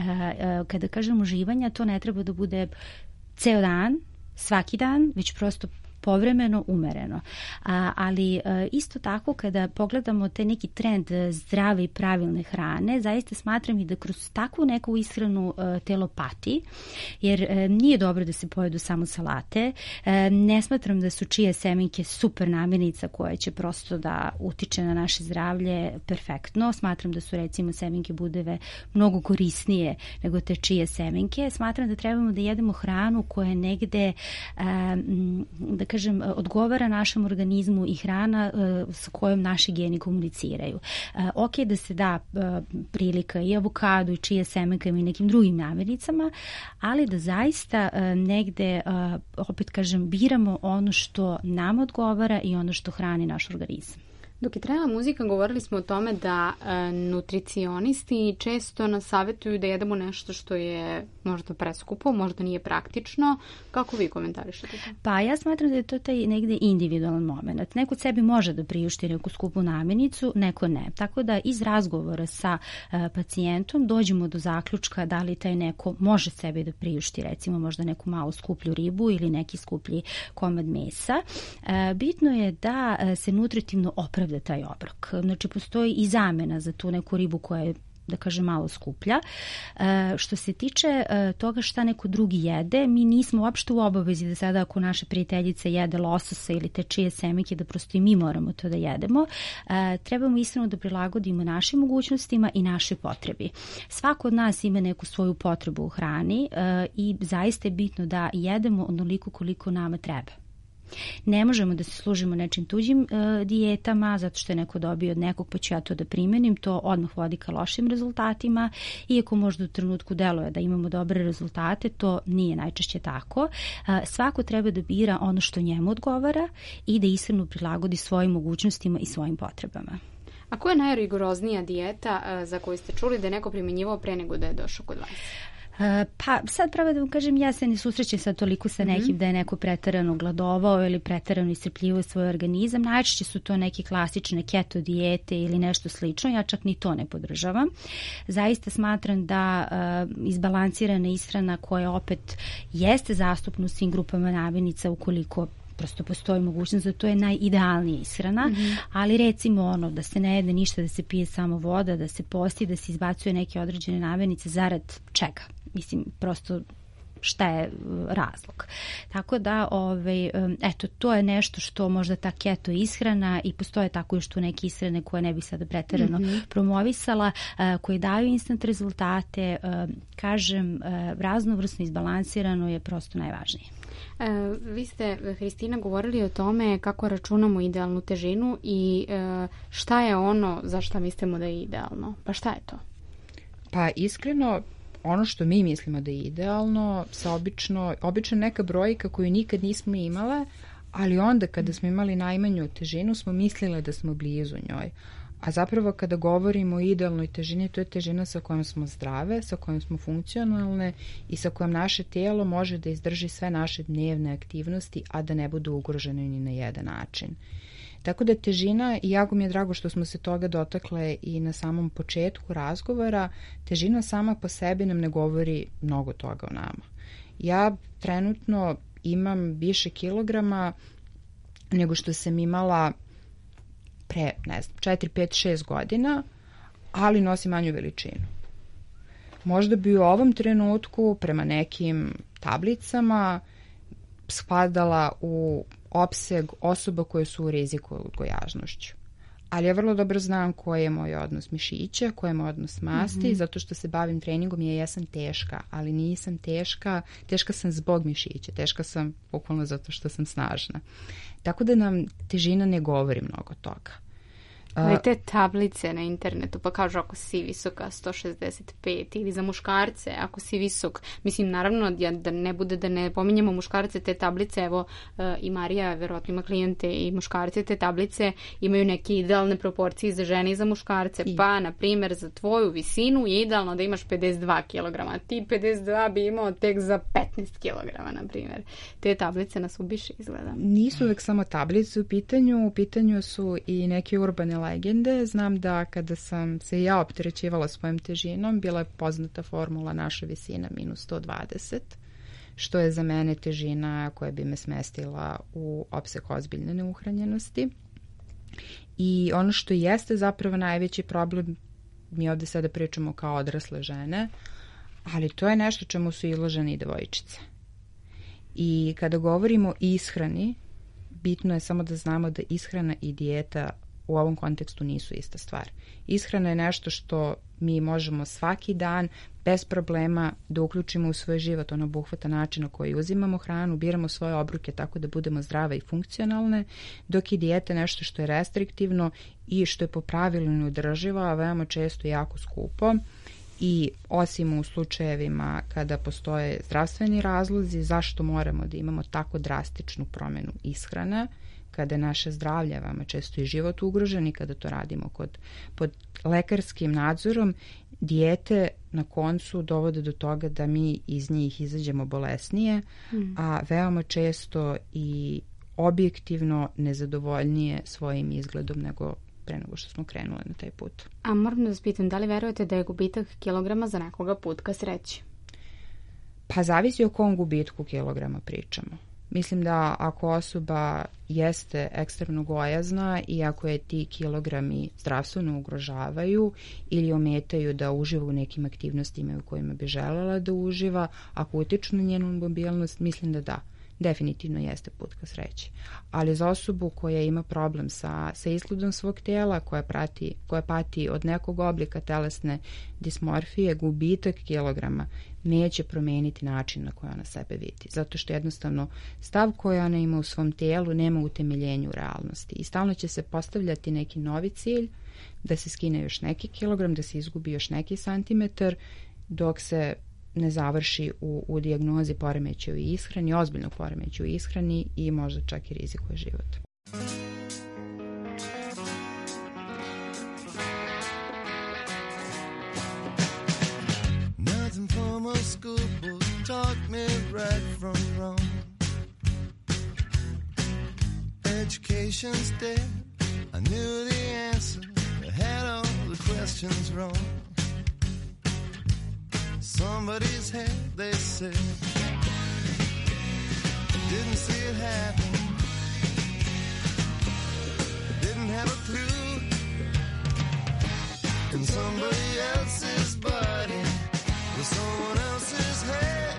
Kada kažem uživanja, to ne treba da bude ceo dan, svaki dan, već prosto povremeno, umereno. A, ali a, isto tako kada pogledamo te neki trend zdrave i pravilne hrane, zaista smatram i da kroz takvu neku ishranu a, telo pati, jer a, nije dobro da se pojedu samo salate. A, ne smatram da su čije semenke super namirnica koja će prosto da utiče na naše zdravlje perfektno. Smatram da su recimo semenke budeve mnogo korisnije nego te čije semenke. Smatram da trebamo da jedemo hranu koja je negde a, da kažem, odgovara našem organizmu i hrana uh, sa kojom naši geni komuniciraju. Uh, ok da se da uh, prilika i avokadu i čije semenkama i nekim drugim namirnicama, ali da zaista uh, negde, uh, opet kažem, biramo ono što nam odgovara i ono što hrani naš organizam. Dok je trajala muzika, govorili smo o tome da e, nutricionisti često nas savjetuju da jedemo nešto što je možda preskupo, možda nije praktično. Kako vi komentarišete to? Pa ja smatram da je to taj negde individualan moment. Neko sebi može da priušti neku skupu namirnicu, neko ne. Tako da iz razgovora sa e, pacijentom dođemo do zaključka da li taj neko može sebi da priušti recimo možda neku malo skuplju ribu ili neki skuplji komad mesa. E, bitno je da se nutritivno opravda taj obrok. Znači, postoji i zamena za tu neku ribu koja je, da kažem, malo skuplja. E, što se tiče e, toga šta neko drugi jede, mi nismo uopšte u obavezi da sada ako naša prijateljica jede lososa ili te čije semenke, da prosto i mi moramo to da jedemo. E, trebamo iskreno da prilagodimo našim mogućnostima i našoj potrebi. Svako od nas ima neku svoju potrebu u hrani e, i zaista je bitno da jedemo onoliko koliko nama treba. Ne možemo da se služimo nečim tuđim e, dijetama zato što je neko dobio od nekog pa ću ja to da primenim, to odmah vodi ka lošim rezultatima, iako možda u trenutku deluje da imamo dobre rezultate, to nije najčešće tako. E, svako treba da bira ono što njemu odgovara i da iskreno prilagodi svojim mogućnostima i svojim potrebama. A koja je najrigoroznija dijeta e, za koju ste čuli da je neko primjenjivao pre nego da je došao kod vas? Pa sad pravo da vam kažem, ja se ne susrećem sad toliko sa nekim mm-hmm. da je neko preterano gladovao ili preterano iscrpljivao svoj organizam. Najčešće su to neke klasične keto dijete ili nešto slično, ja čak ni to ne podržavam. Zaista smatram da uh, izbalansirana ishrana koja opet jeste zastupna u svim grupama namirnica ukoliko prosto postoji mogućnost da to je najidealnija ishrana, mm-hmm. ali recimo ono da se ne jede ništa, da se pije samo voda, da se posti, da se izbacuje neke određene namirnice, zarad čega? Mislim, prosto šta je razlog. Tako da, ovaj, eto, to je nešto što možda ta keto ishrana i postoje tako još tu neke ishrane koje ne bi sada preterano mm-hmm. promovisala, koje daju instant rezultate, kažem, raznovrsno izbalansirano je prosto najvažnije. E, vi ste, Hristina, govorili o tome kako računamo idealnu težinu i e, šta je ono za šta mislimo da je idealno. Pa šta je to? Pa iskreno, ono što mi mislimo da je idealno, sa obično, obično neka brojka koju nikad nismo imale, ali onda kada smo imali najmanju težinu smo mislile da smo blizu njoj. A zapravo kada govorimo o idealnoj težini, to je težina sa kojom smo zdrave, sa kojom smo funkcionalne i sa kojom naše tijelo može da izdrži sve naše dnevne aktivnosti, a da ne budu ugrožene ni na jedan način. Tako da težina, i jako mi je drago što smo se toga dotakle i na samom početku razgovora, težina sama po sebi nam ne govori mnogo toga o nama. Ja trenutno imam više kilograma nego što sam imala pre, ne znam, četiri, pet, šest godina, ali nosim manju veličinu. Možda bi u ovom trenutku prema nekim tablicama spadala u opseg osoba koje su u riziku od gojažnošću. Ali ja vrlo dobro znam koji je moj odnos mišića, koji je moj odnos masti, mm-hmm. zato što se bavim treningom i ja jesam teška, ali nisam teška, teška sam zbog mišića, teška sam bukvalno zato što sam snažna. Tako da nam težina ne govori mnogo toga. Ali te tablice na internetu, pa kažu ako si visoka sto šezdeset pet ili za muškarce, ako si visok, mislim naravno da ne bude da ne pominjemo muškarce, te tablice, evo i Marija verovatno ima klijente i muškarce, te tablice imaju neke idealne proporcije za žene i za muškarce, I... pa na primjer za tvoju visinu je idealno da imaš pedeset dva kilograma, ti pedeset dva bi imao tek za petnaest kilograma na primjer. Te tablice nas ubiše izgleda. Nisu uvek samo tablice u pitanju, u pitanju su i neke urbane legende. Znam da kada sam se ja opterećivala svojom težinom, bila je poznata formula naša visina minus sto dvadeset, što je za mene težina koja bi me smestila u opsek ozbiljne neuhranjenosti. I ono što jeste zapravo najveći problem, mi ovde sada pričamo kao odrasle žene, ali to je nešto čemu su izložene i devojčice. I kada govorimo o ishrani, bitno je samo da znamo da ishrana i dijeta u ovom kontekstu nisu ista stvar. Ishrana je nešto što mi možemo svaki dan bez problema da uključimo u svoj život. Ono obuhvata način na koji uzimamo hranu, biramo svoje obroke tako da budemo zdrave i funkcionalne, dok je dijeta nešto što je restriktivno i što je po pravilu neodrživo, a veoma često jako skupo. I osim u slučajevima kada postoje zdravstveni razlozi zašto moramo da imamo tako drastičnu promenu ishrane, kada je naše zdravlje veoma često i život ugrožen i kada to radimo kod, pod lekarskim nadzorom, dijete na koncu dovode do toga da mi iz njih izađemo bolesnije, mm. a veoma često i objektivno nezadovoljnije svojim izgledom nego pre nego što smo krenule na taj put. A moram da vas pitam, da li verujete da je gubitak kilograma za nekoga put ka sreći? Pa zavisi o kom gubitku kilograma pričamo. Mislim da ako osoba jeste ekstremno gojazna i ako je ti kilogrami zdravstveno ugrožavaju ili ometaju da uživa u nekim aktivnostima u kojima bi želela da uživa, ako utiču na njenu mobilnost, mislim da da. Definitivno jeste put ka sreći. Ali za osobu koja ima problem sa, sa izgledom svog tela, koja, prati, koja pati od nekog oblika telesne dismorfije, gubitak kilograma neće promeniti način na koji ona sebe vidi. Zato što jednostavno stav koji ona ima u svom telu nema utemeljenju u realnosti. I stalno će se postavljati neki novi cilj, da se skine još neki kilogram, da se izgubi još neki santimetar, dok se ne završi u, u dijagnozi poremećaja u ishrani, ozbiljno poremećaja u ishrani i možda čak i rizikuje život. Nothing from a school book taught me right from wrong. Education's dead. I knew the answer. I had all the questions wrong. Somebody's head, they said. Didn't see it happen. Didn't have a clue. In somebody else's body, with someone else's head.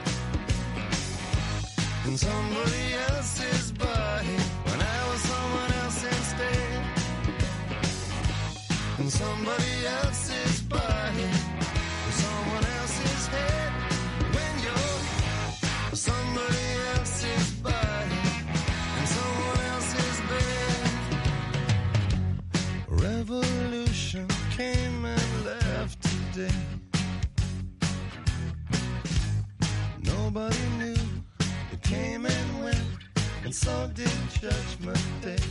In somebody else's body, when I was someone else instead. In somebody else's body, with someone else's head. When you're somebody else's body and someone else's bed. Revolution came and left today. Nobody knew. It came and went, and so did Judgment Day.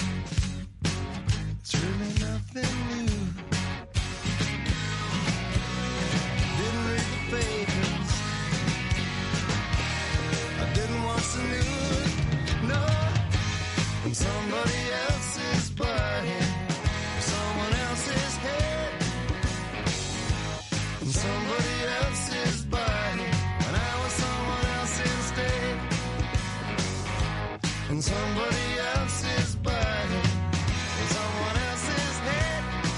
It's really nothing new. Didn't read the papers. I didn't watch the news. No. In somebody else's body, someone else's head. In somebody else's body, when I was someone else instead. In somebody else's body, in someone else's head.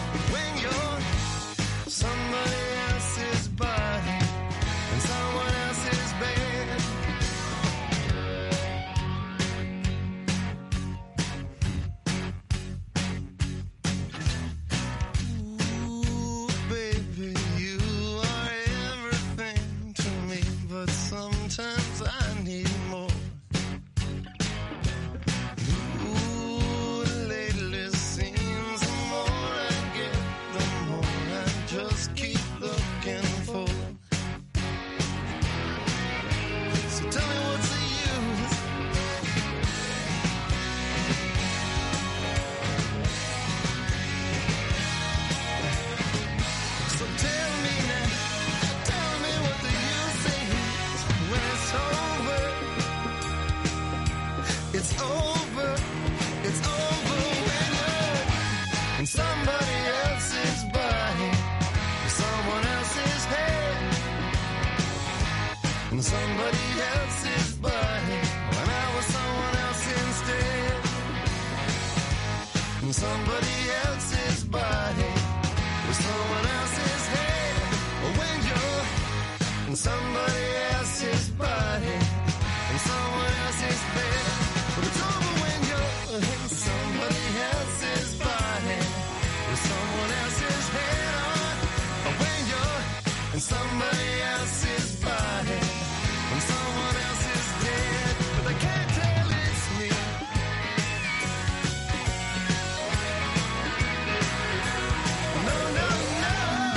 and somebody else's body when I was someone else instead. And somebody else's body with someone else's head. When you're in somebody else's body and someone else's bed. But it's over when you're in somebody else's body with someone else's head on. Or when you're in somebody else's body when someone else is dead. But they can't tell it's me. No, no, no.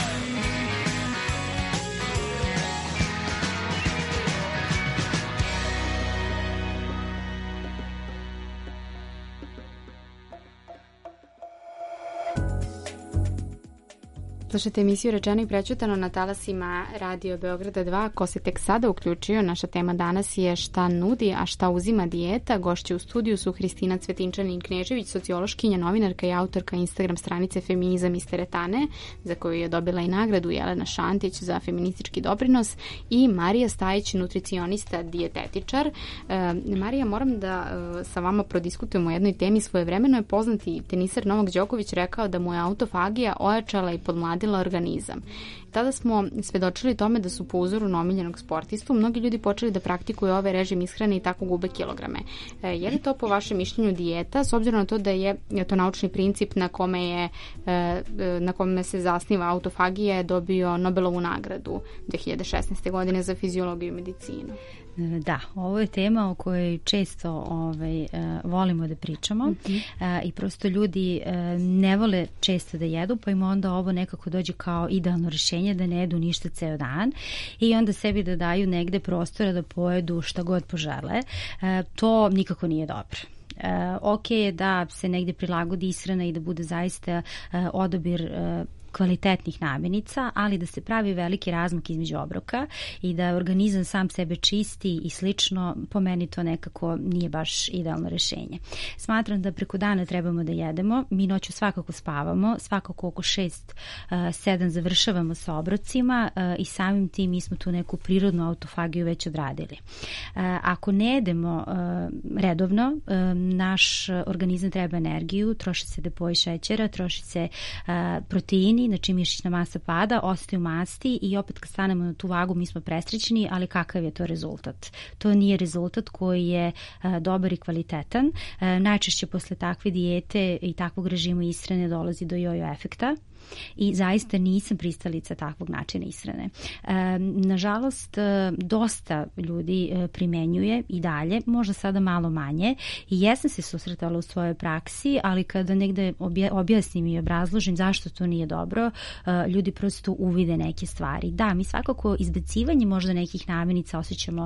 Slušajte emisiju Rečeno i prećutano na talasima Radio Beograda dva. Ko se tek sada uključio, naša tema danas je šta nudi, a šta uzima dijeta. Gošće u studiju su Hristina Cvetinčanin-Knežević, sociološkinja, novinarka i autorka Instagram stranice Feminizam iz teretane, za koju je dobila i nagradu Jelena Šantić za feministički doprinos, i Marija Stajić, nutricionista, dijetetičar. E, Marija, moram da e, sa vama prodiskutujemo o jednoj temi. Svojevremeno je poznati teniser Novak Đoković rekao da mu je autofagija ojačala i podmladila organizam. Tada smo svedočili tome da su po uzoru na omiljenog sportistu mnogi ljudi počeli da praktikuju ovaj režim ishrane i tako gube kilograme. E, je li to po vašem mišljenju dijeta, s obzirom na to da je, je to naučni princip na kome je e, na kome se zasniva autofagija, je dobio Nobelovu nagradu dve hiljade šesnaeste. godine za fiziologiju i medicinu? Da, ovo je tema o kojoj često ovaj, uh, volimo da pričamo. Mm-hmm. uh, i prosto ljudi uh, ne vole često da jedu, pa im onda ovo nekako dođe kao idealno rješenje da ne jedu ništa ceo dan i onda sebi da daju negde prostora da pojedu šta god požele. Uh, to nikako nije dobro. Uh, ok je da se negde prilagodi ishrana i da bude zaista uh, odabir uh, kvalitetnih namirnica, ali da se pravi veliki razmak između obroka i da organizam sam sebe čisti i slično, po meni to nekako nije baš idealno rješenje. Smatram da preko dana trebamo da jedemo, mi noću svakako spavamo, svakako oko šest sedam završavamo sa obrocima i samim tim mi smo tu neku prirodnu autofagiju već odradili. Ako ne jedemo redovno, naš organizam treba energiju, troši se depoji šećera, troši se proteini, znači mišićna masa pada, ostaju masti i opet kad stanemo na tu vagu mi smo presrećni, ali kakav je to rezultat? To nije rezultat koji je a, dobar i kvalitetan. A, najčešće posle takve dijete i takvog režima ishrane dolazi do jojo efekta i zaista nisam pristalica takvog načina ishrane. E, nažalost, dosta ljudi primenjuje i dalje, možda sada malo manje, i jesam se susretala u svojoj praksi, ali kada negde objasnim i obrazložim zašto to nije dobro, ljudi prosto uvide neke stvari. Da, mi svakako izbacivanje možda nekih namirnica osjećamo,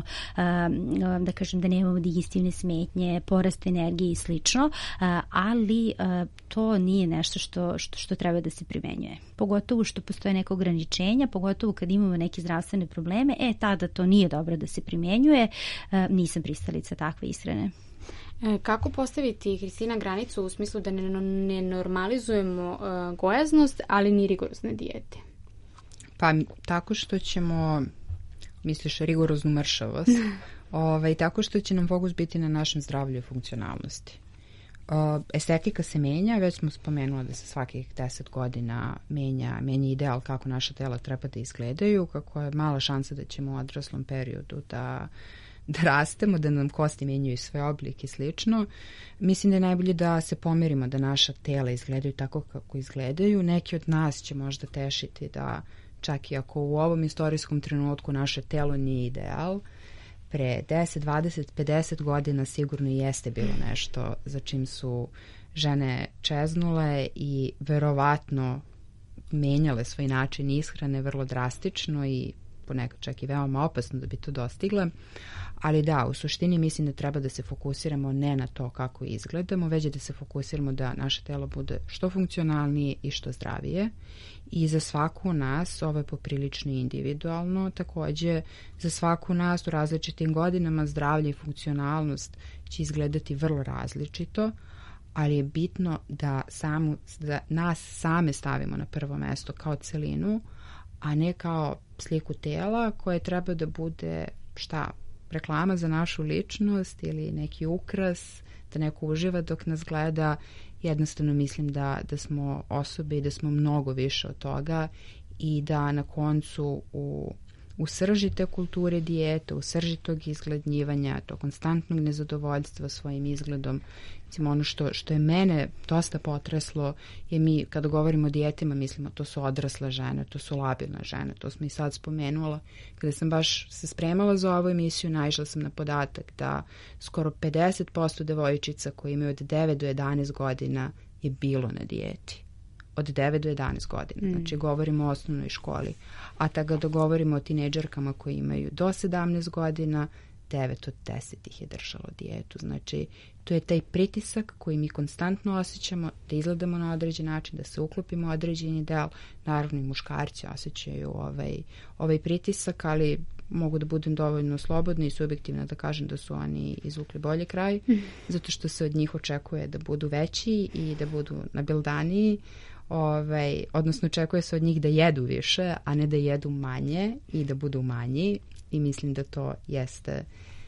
da kažem, da nemamo digestivne smetnje, porast energije i slično, ali to nije nešto što, što, što treba da se primenjuje. Pogotovo što postoje neka ograničenja, pogotovo kad imamo neke zdravstvene probleme, e tada to nije dobro da se primjenjuje. E, nisam pristalica takve ishrane. E, kako postaviti, Hristina, granicu u smislu da ne, ne normalizujemo uh, gojaznost, ali ni rigorozne dijete? Pa tako što ćemo, misliš rigoroznu mršavost, ovaj, tako što će nam fokus biti na našem zdravlju i funkcionalnosti. Uh, estetika se menja, već smo spomenuli da se svakih deset godina menja, menja ideal kako naša tela treba da izgledaju, kako je mala šansa da ćemo u odraslom periodu da, da rastemo, da nam kosti menjaju svoj oblik i slično. Mislim da je najbolje da se pomirimo da naša tela izgledaju tako kako izgledaju. Neki od nas će možda tešiti da čak i ako u ovom istorijskom trenutku naše telo nije ideal, pre deset, dvadeset, pedeset godina sigurno jeste bilo nešto za čim su žene čeznule i verovatno menjale svoj način ishrane vrlo drastično i ponekad čak i veoma opasno da bi to dostigle. Ali da, u suštini mislim da treba da se fokusiramo ne na to kako izgledamo, već da se fokusiramo da naše telo bude što funkcionalnije i što zdravije. I za svaku nas, ovo je poprilično individualno, takođe za svaku nas u različitim godinama zdravlje i funkcionalnost će izgledati vrlo različito, ali je bitno da, samu, da nas same stavimo na prvo mesto kao celinu, a ne kao sliku tela koje treba da bude šta, reklama za našu ličnost ili neki ukras, da neko uživa dok nas gleda. Jednostavno mislim da, da smo osobe i da smo mnogo više od toga i da na koncu u, u srži te kulture dijete, u srži tog izglednjivanja, tog konstantnog nezadovoljstva svojim izgledom. Mislim, ono što, što je mene dosta potreslo je mi, kada govorimo o dijetima, mislimo to su odrasle žene, to su labilne žene, to smo i sad spomenula. Kada sam baš se spremala za ovu emisiju, naišla sam na podatak da skoro pedeset posto devojčica koje imaju od devet do jedanaest godina je bilo na dijeti. Od devet do jedanaest godina. Mm. Znači, govorimo o osnovnoj školi. A tako da govorimo o tinejdžerkama koji imaju do sedamnaest godina, devet od deset ih je držalo dijetu. Znači, to je taj pritisak koji mi konstantno osjećamo, da izgledamo na određen način, da se uklopimo u određeni del. Naravno, i muškarci osjećaju ovaj, ovaj pritisak, ali mogu da budem dovoljno slobodna i subjektivna da kažem da su oni izvukli bolje kraj, mm. zato što se od njih očekuje da budu veći i da budu nabildaniji. Ovaj, odnosno očekuje se od njih da jedu više, a ne da jedu manje i da budu manji, i mislim da to jeste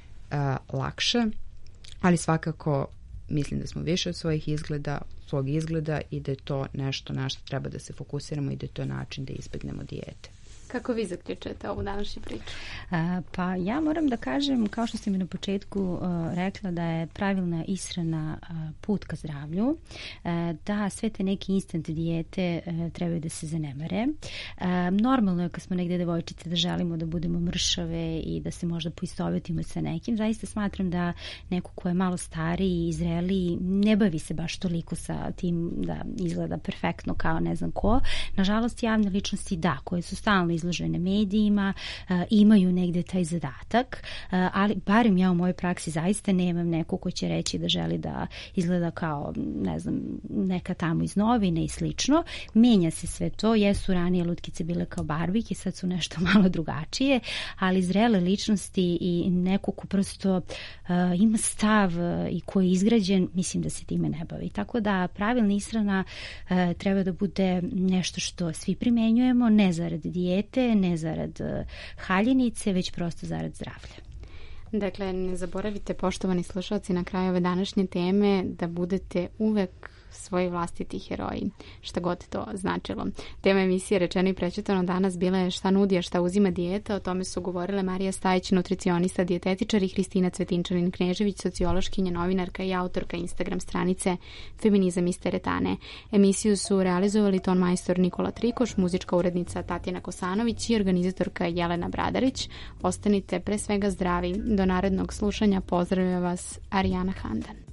uh, lakše, ali svakako mislim da smo više od svojih izgleda, svog izgleda i da je to nešto na što treba da se fokusiramo i da je to način da izbegnemo dijete. Kako vi zaključujete ovu današnju priču? A, pa ja moram da kažem, kao što ste mi na početku uh, rekla, da je pravilna ishrana uh, put ka zdravlju, uh, da sve te neke instant dijete uh, trebaju da se zanemare. Uh, normalno je kad smo negde devojčice da želimo da budemo mršave i da se možda poistovetimo sa nekim. Zaista smatram da neko ko je malo stariji i zreliji ne bavi se baš toliko sa tim da izgleda perfektno kao ne znam ko. Nažalost, javne ličnosti da, koje su stalno izložene medijima, uh, imaju negde taj zadatak, uh, ali barem ja u mojoj praksi zaista nemam neko ko će reći da želi da izgleda kao, ne znam, neka tamo iz novine i slično. Menja se sve to, jesu ranije lutkice bile kao barbike, sad su nešto malo drugačije, ali zrele ličnosti i neko ko prosto uh, ima stav uh, i koji je izgrađen, mislim da se time ne bavi. Tako da pravilna ishrana uh, treba da bude nešto što svi primenjujemo, ne zarad dijete, ne zarad haljinice, već prosto zarad zdravlja. Dakle, ne zaboravite, poštovani slušalci, na kraju ove današnje teme da budete uvek svoji vlastiti heroji, šta god to značilo. Tema emisije Rečeno i prećutano danas bila je šta nudi, a šta uzima dijeta. O tome su govorile Marija Stajić, nutricionista, dijetetičar, i Hristina Cvetinčanin-Knežević, sociološkinja, novinarka i autorka Instagram stranice Feminizam iz teretane. Emisiju su realizovali ton majstor Nikola Trikoš, muzička urednica Tatjana Kosanović i organizatorka Jelena Bradarić. Ostanite pre svega zdravi. Do narednog slušanja pozdravlja vas Arijana Handan.